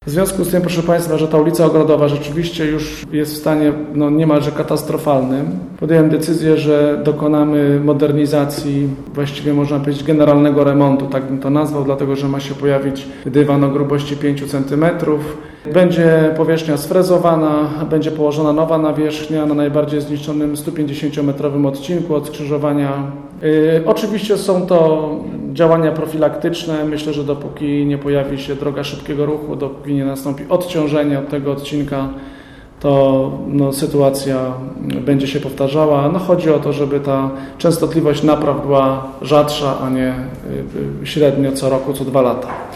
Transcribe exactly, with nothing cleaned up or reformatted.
W związku z tym, proszę Państwa, że ta ulica Ogrodowa rzeczywiście już jest w stanie no, niemalże katastrofalnym, podjąłem decyzję, że dokonamy modernizacji, właściwie można powiedzieć generalnego remontu, tak bym to nazwał, dlatego że ma się pojawić dywan o grubości pięć centymetrów. Będzie powierzchnia sfrezowana, będzie położona nowa nawierzchnia na najbardziej zniszczonym sto pięćdziesięciometrowym odcinku od skrzyżowania. Yy, oczywiście są to działania profilaktyczne. Myślę, że dopóki nie pojawi się droga szybkiego ruchu, dopóki nie nastąpi odciążenie od tego odcinka, to no, sytuacja będzie się powtarzała. No, chodzi o to, żeby ta częstotliwość napraw była rzadsza, a nie yy, średnio co roku, co dwa lata.